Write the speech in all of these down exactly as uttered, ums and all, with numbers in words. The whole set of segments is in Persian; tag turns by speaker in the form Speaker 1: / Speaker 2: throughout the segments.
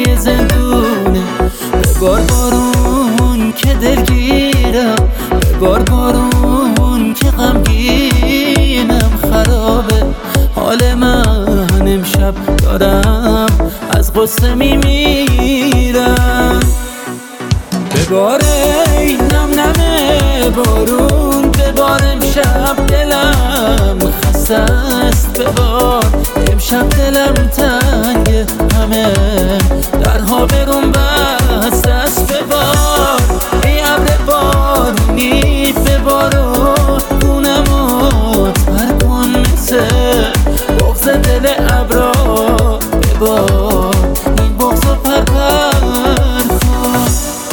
Speaker 1: پای زندونه. ببار بارون که دلگیرم، ببار بارون که غمگینم. خرابه حال من امشب، دارم از غصه میمیرم. بباره این نم نم بارون، ببار امشب دلم خسته است. ببار امشب دلم تنگ، همه درها برون بسته است. ببار ای ابر بارونی، ببار و خونمو تر کن مثل بغض دل ابرا. ببار این بغض و پرپر کن.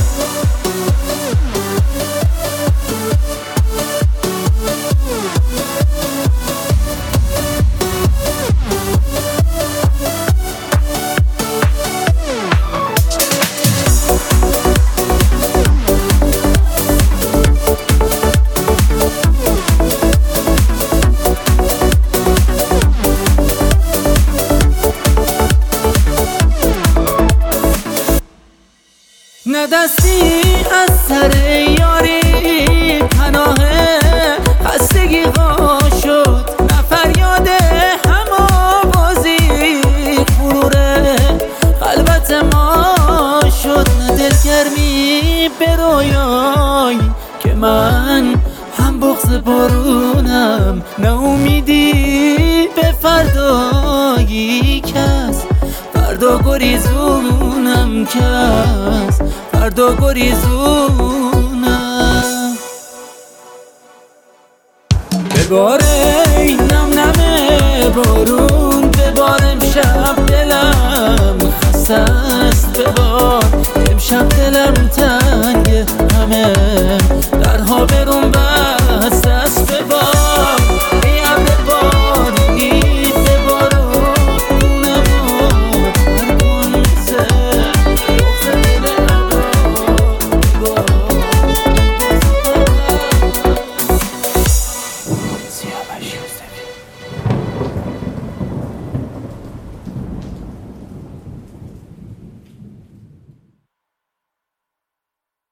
Speaker 1: نه دستی از سر یاری پناه خستگی ها شد، نه فریاد هم آوازی غرور خلوت ما شد. نه دلگرمی به رویایی که من هم بغض بارونم، نه امیدی به فردایی کس فردا گریزونم، کس فردا گریزونم. بباره این نم نم بارون، ببار امشب دلم خسته است. ببار امشب دلم تنگ، همه